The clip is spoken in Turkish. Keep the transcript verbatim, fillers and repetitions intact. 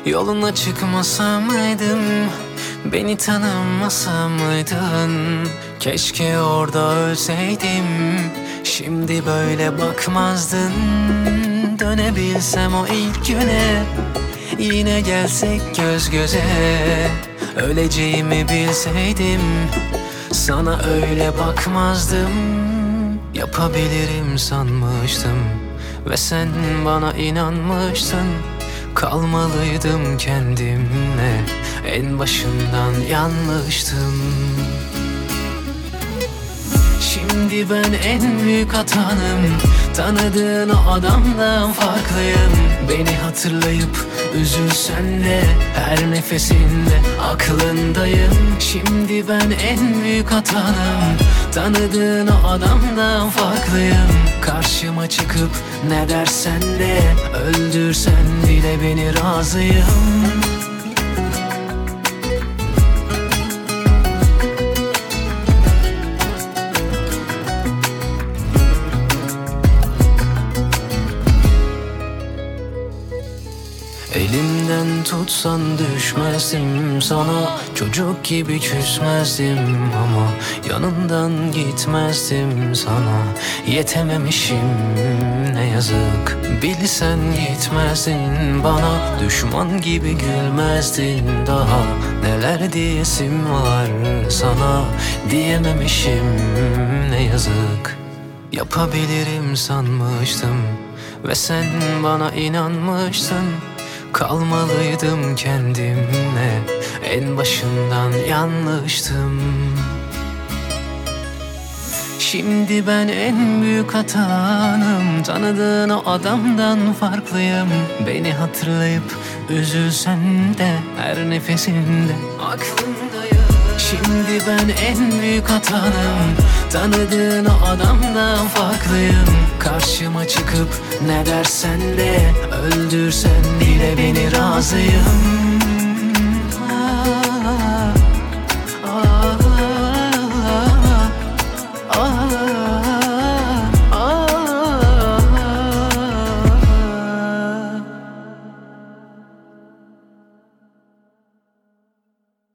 Yoluna çıkmasa mıydım, beni tanımasa mıydın? Keşke orada ölseydim, şimdi böyle bakmazdın. Dönebilsem o ilk güne, yine gelsek göz göze. Öleceğimi bilseydim, sana öyle bakmazdım. Yapabilirim sanmıştım ve sen bana inanmıştın. Kalmalıydım kendimle, en başından yanlıştım. Şimdi ben en büyük hatanım, tanıdığın o adamdan farklıyım. Beni hatırlayıp üzülsen de her nefesinde aklındayım. Şimdi ben en büyük hatanım, tanıdığın o adamdan farklıyım. Karşıma çıkıp ne dersen de, öldürsen bile beni razıyım. Elimden tutsan düşmezdim sana, çocuk gibi küsmezdim ama yanından gitmezdim sana. Yetememişim ne yazık, bilsen gitmezdin bana. Düşman gibi gülmezdin daha, neler diyesim var sana. Diyememişim ne yazık. Yapabilirim sanmıştım ve sen bana inanmıştın. Kalmalıydım kendimle, en başından yanlıştım. Şimdi ben en büyük hatanım, tanıdığın o adamdan farklıyım. Beni hatırlayıp üzülsen de her nefesinde aklımdayım. Şimdi ben en büyük hatanım, tanıdığın o adamdan farklıyım. Karşıma çıkıp ne dersen de, öldürsen bile beni razıyım.